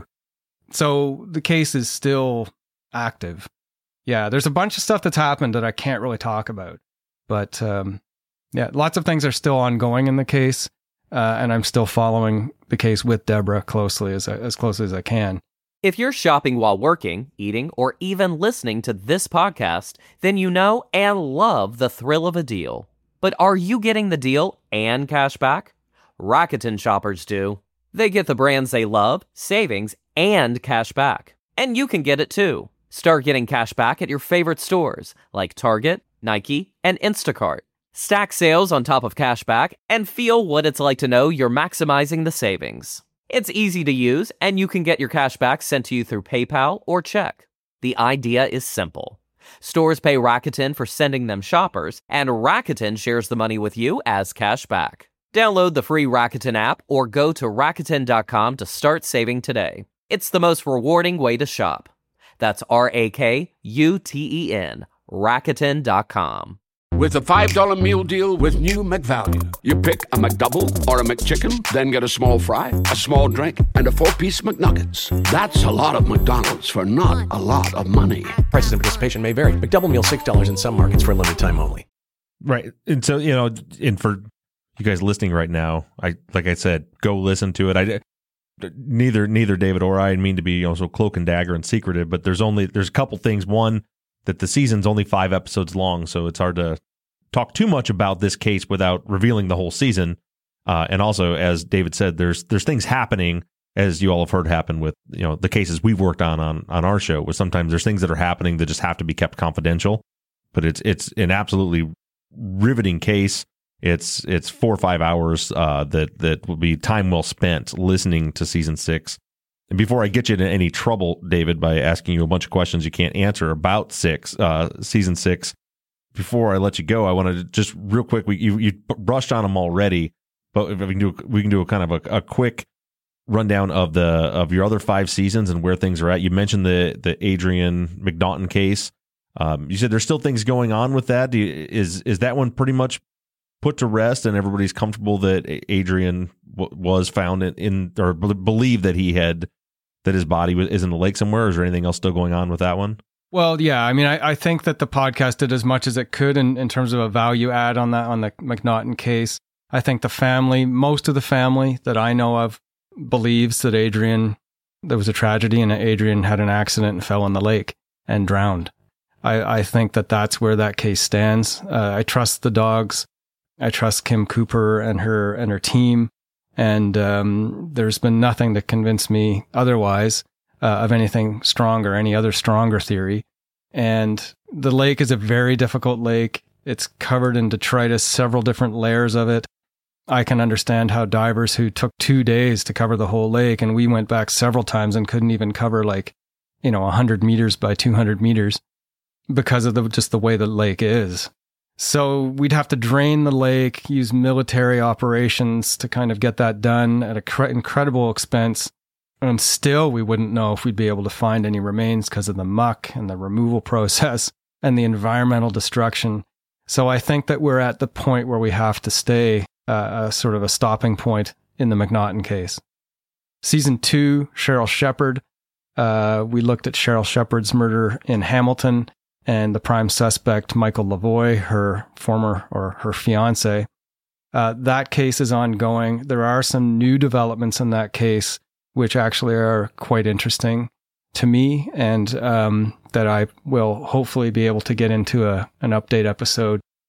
So the case is still active. Yeah, there's a bunch of stuff that's happened that I can't really talk about, but um, yeah, lots of things are still ongoing in the case, uh, and I'm still following the case with Deborah closely as as closely as I can. If you're shopping while working, eating, or even listening to this podcast, then you know and love the thrill of a deal. But are you getting the deal and cash back? Rakuten shoppers do. They get the brands they love, savings, and cash back. And you can get it too. Start getting cash back at your favorite stores like Target, Nike, and Instacart. Stack sales on top of cash back and feel what it's like to know you're maximizing the savings. It's easy to use, and you can get your cash back sent to you through PayPal or check. The idea is simple. Stores pay Rakuten for sending them shoppers, and Rakuten shares the money with you as cash back. Download the free Rakuten app or go to Rakuten dot com to start saving today. It's the most rewarding way to shop. That's R A K U T E N, Rakuten dot com. With a five dollar meal deal with new McValue. You pick a McDouble or a McChicken, then get a small fry, a small drink, and a four-piece McNuggets. That's a lot of McDonald's for not a lot of money. Prices and participation may vary. McDouble meal, six dollars in some markets for a limited time only. Right. And so, you know, and for you guys listening right now, I like I said, go listen to it. I neither neither David or I mean to be, you know, so cloak and dagger and secretive, but there's only there's a couple things. One, that the season's only five episodes long, so it's hard to talk too much about this case without revealing the whole season. Uh, and also, as David said, there's there's things happening, as you all have heard happen with, you know, the cases we've worked on on, on our show, where sometimes there's things that are happening that just have to be kept confidential. But it's it's an absolutely riveting case. It's it's four or five hours uh, that that will be time well spent listening to season six. And before I get you into any trouble, David, by asking you a bunch of questions you can't answer about six, uh, season six, before I let you go, I want to just real quick. We you, you brushed on them already, but if we can do we can do a kind of a, a quick rundown of the of your other five seasons and where things are at. You mentioned the the Adrian McNaughton case. Um, you said there's still things going on with that. Do you, is is that one pretty much put to rest, and everybody's comfortable that Adrian w- was found in, in or b- believe that he had that his body was, is in the lake somewhere? Or is there anything else still going on with that one? Well, yeah, I mean, I, I think that the podcast did as much as it could in, in terms of a value add on that, on the McNaughton case. I think the family, most of the family that I know of, believes that Adrian, there was a tragedy and Adrian had an accident and fell in the lake and drowned. I, I think that that's where that case stands. Uh, I trust the dogs. I trust Kim Cooper and her and her team. And um, there's been nothing to convince me otherwise uh, of anything stronger, any other stronger theory. And the lake is a very difficult lake. It's covered in detritus, several different layers of it. I can understand how divers who took two days to cover the whole lake, and we went back several times and couldn't even cover like, you know, one hundred meters by two hundred meters because of the, just the way the lake is. So we'd have to drain the lake, use military operations to kind of get that done at an cre- incredible expense. And still, we wouldn't know if we'd be able to find any remains because of the muck and the removal process and the environmental destruction. So I think that we're at the point where we have to stay uh, a sort of a stopping point in the McNaughton case. Season two, Cheryl Shepard. Uh, we looked at Cheryl Shepard's murder in Hamilton, and the prime suspect, Michael Lavoie, her former or her fiance. Uh, that case is ongoing. There are some new developments in that case, which actually are quite interesting to me, and um, that I will hopefully be able to get into a, an update episode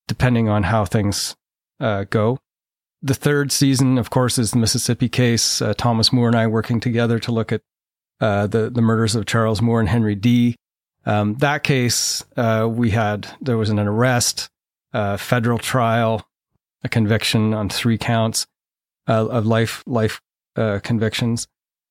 depending on how things uh, go. The third season, of course, is the Mississippi case. Uh, Thomas Moore and I working together to look at uh, the, the murders of Charles Moore and Henry Dee. Um, that case, uh, we had, there was an arrest, a federal trial, a conviction on three counts uh, of life, life uh, convictions.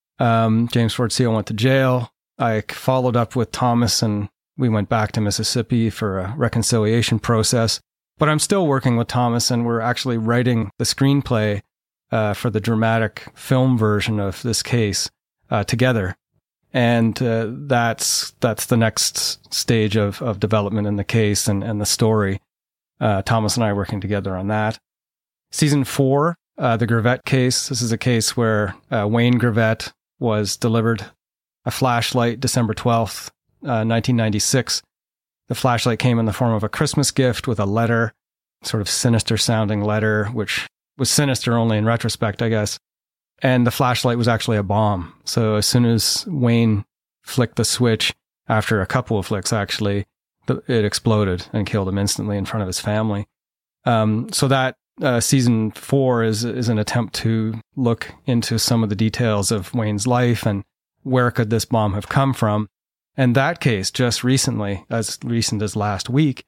Um, James Ford Seal went to jail. I followed up with Thomas and we went back to Mississippi for a reconciliation process. But I'm still working with Thomas, and we're actually writing the screenplay uh, for the dramatic film version of this case uh, together. And uh, that's that's the next stage of, of development in the case and, and the story. Uh, Thomas and I are working together on that. Season four, uh, the Gravett case. This is a case where uh, Wayne Gravett was delivered a flashlight December twelfth, uh, nineteen ninety-six. The flashlight came in the form of a Christmas gift with a letter, sort of sinister sounding letter, which was sinister only in retrospect, I guess. And the flashlight was actually a bomb. So as soon as Wayne flicked the switch, after a couple of flicks actually, it exploded and killed him instantly in front of his family. Um, so that uh, season four is is an attempt to look into some of the details of Wayne's life and where could this bomb have come from. And that case, just recently, as recent as last week,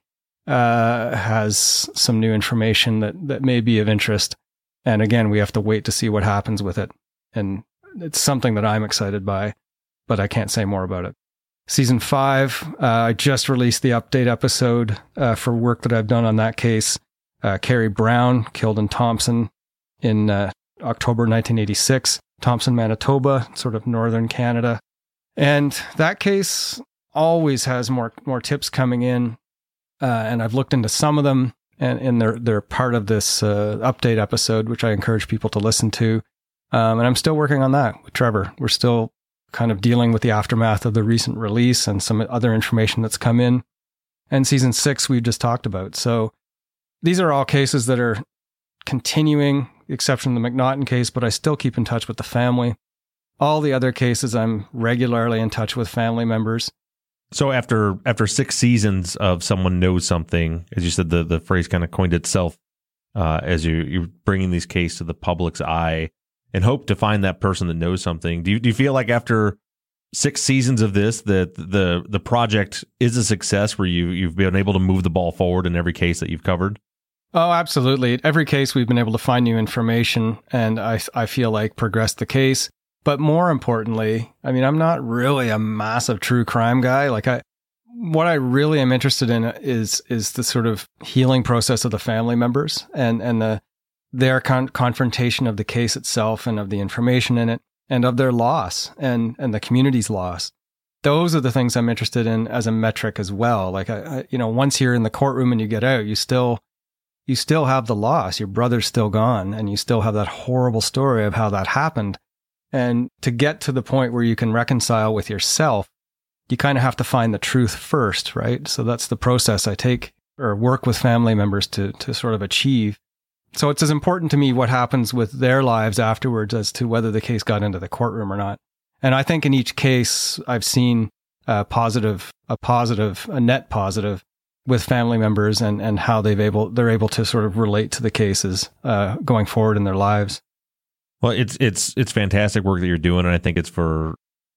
uh, has some new information that, that may be of interest. And again, we have to wait to see what happens with it. And it's something that I'm excited by, but I can't say more about it. Season five, uh, I just released the update episode uh, for work that I've done on that case. Uh, Carrie Brown, killed in Thompson in uh, October nineteen eighty-six, Thompson, Manitoba, sort of northern Canada. And that case always has more more tips coming in, uh, and I've looked into some of them, and, and they're they're part of this uh, update episode, which I encourage people to listen to. Um, and I'm still working on that with Trevor. We're still kind of dealing with the aftermath of the recent release and some other information that's come in. And season six we just talked about. So these are all cases that are continuing, except from the McNaughton case, but I still keep in touch with the family. All the other cases, I'm regularly in touch with family members. So after after six seasons of Someone Knows Something, as you said, the, the phrase kind of coined itself uh, as you, you're bringing these cases to the public's eye and hope to find that person that knows something. Do you, do you feel like after six seasons of this, that the the project is a success where you, you've been able to move the ball forward in every case that you've covered? Oh, absolutely. Every case we've been able to find new information and I, I feel like progress the case. But more importantly, I mean, I'm not really a massive true crime guy. Like I, what I really am interested in is, is the sort of healing process of the family members and, and the, their con- confrontation of the case itself and of the information in it and of their loss and, and the community's loss. Those are the things I'm interested in as a metric as well. Like, I, I, you know, once you're in the courtroom and you get out, you still, you still have the loss. Your brother's still gone and you still have that horrible story of how that happened. And to get to the point where you can reconcile with yourself, you kind of have to find the truth first, right? So that's the process I take or work with family members to to sort of achieve. So it's as important to me what happens with their lives afterwards as to whether the case got into the courtroom or not. And I think in each case, I've seen a positive, a positive, a net positive with family members and, and how they've able they're able to sort of relate to the cases uh, going forward in their lives. Well, it's it's it's fantastic work that you're doing, and I think it's for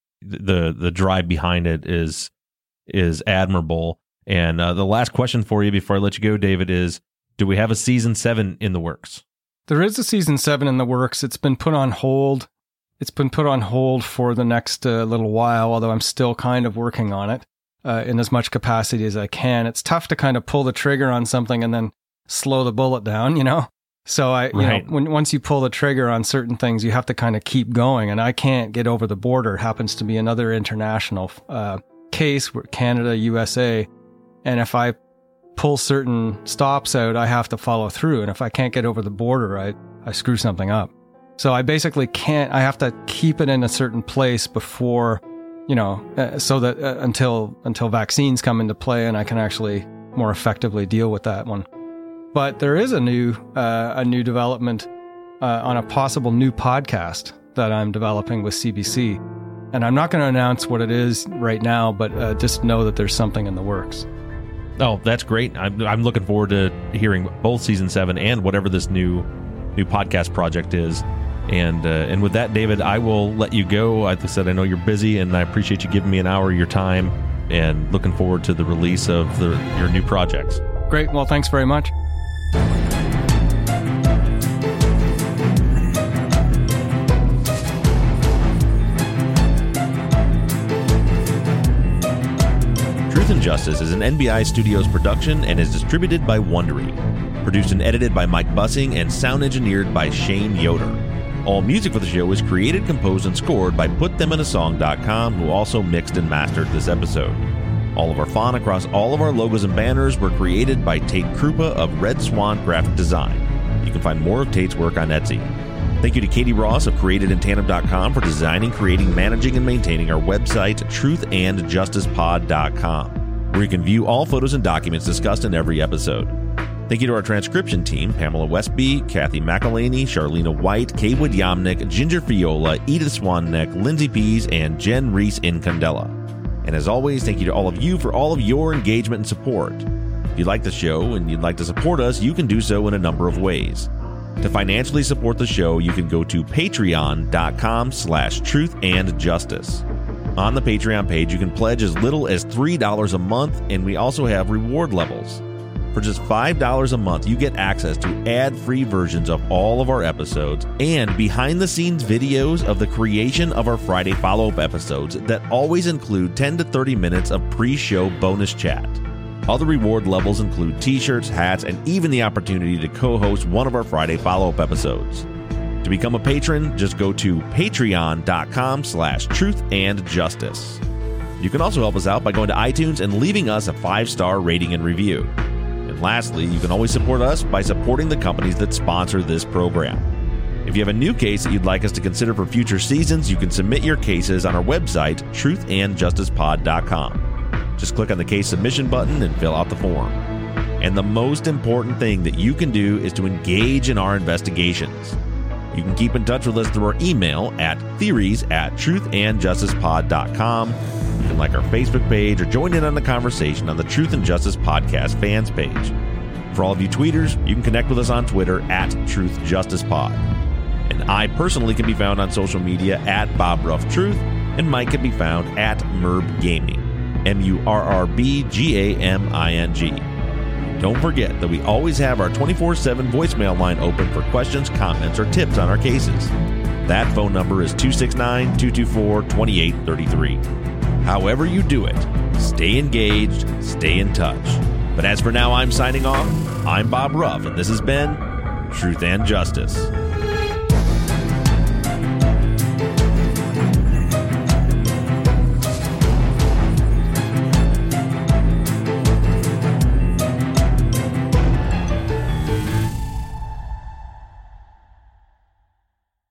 the the drive behind it is is admirable. And uh, the last question for you before I let you go, David, is: do we have a season seven in the works? There is a season seven in the works. It's been put on hold. It's been put on hold for the next uh, little while, although I'm still kind of working on it uh, in as much capacity as I can. It's tough to kind of pull the trigger on something and then slow the bullet down, you know. So I, you right. know, when once you pull the trigger on certain things, you have to kind of keep going. And I can't get over the border. It happens to be another international uh, case, where Canada, U S A. And if I pull certain stops out, I have to follow through. And if I can't get over the border, I, I screw something up. So I basically can't, I have to keep it in a certain place before, you know, uh, so that uh, until, until vaccines come into play and I can actually more effectively deal with that one. But there is a new uh, a new development uh, on a possible new podcast that I'm developing with C B C. And I'm not going to announce what it is right now, but uh, just know that there's something in the works. Oh, that's great. I'm, I'm looking forward to hearing both season seven and whatever this new new podcast project is. And uh, and with that, David, I will let you go. Like I said, I know you're busy, and I appreciate you giving me an hour of your time, and looking forward to the release of the, your new projects. Great. Well, thanks very much. Truth and Justice is an N B I Studios production and is distributed by Wondery. Produced and edited by Mike Bussing and sound engineered by Shane Yoder. All music for the show is created, composed, and scored by put them in a song dot com, who also mixed and mastered this episode. All of our font across all of our logos and banners were created by Tate Krupa of Red Swan Graphic Design. You can find more of Tate's work on Etsy. Thank you to Katie Ross of created in tandem dot com for designing, creating, managing, and maintaining our website, truth and justice pod dot com, where you can view all photos and documents discussed in every episode. Thank you to our transcription team, Pamela Westby, Kathy McElhaney, Charlena White, Kaywood Yamnick, Ginger Fiola, Edith Swanneck, Lindsay Pease, and Jen Reese in Candela. And as always, thank you to all of you for all of your engagement and support. If you like the show and you'd like to support us, you can do so in a number of ways. To financially support the show, you can go to patreon.com slash truth and justice. On the Patreon page, you can pledge as little as three dollars a month, and we also have reward levels. For just five dollars a month, you get access to ad-free versions of all of our episodes and behind-the-scenes videos of the creation of our Friday follow-up episodes that always include ten to thirty minutes of pre-show bonus chat. Other reward levels include t-shirts, hats, and even the opportunity to co-host one of our Friday follow-up episodes. To become a patron, just go to patreon.com slash truth and justice. You can also help us out by going to iTunes and leaving us a five-star rating and review. And lastly, you can always support us by supporting the companies that sponsor this program. If you have a new case that you'd like us to consider for future seasons, you can submit your cases on our website, truth and justice pod dot com. Just click on the case submission button and fill out the form. And the most important thing that you can do is to engage in our investigations. You can keep in touch with us through our email at theories at truth and justice pod dot com. You can like our Facebook page or join in on the conversation on the Truth and Justice Podcast fans page. For all of you tweeters, you can connect with us on Twitter at TruthJusticePod. And I personally can be found on social media at BobRuffTruth, and Mike can be found at Murb Gaming, M U R R B G A M I N G. Don't forget that we always have our twenty-four seven voicemail line open for questions, comments, or tips on our cases. That phone number is two six nine, two two four, two eight three three. However you do it, stay engaged, stay in touch. But as for now, I'm signing off. I'm Bob Ruff, and this has been Truth and Justice.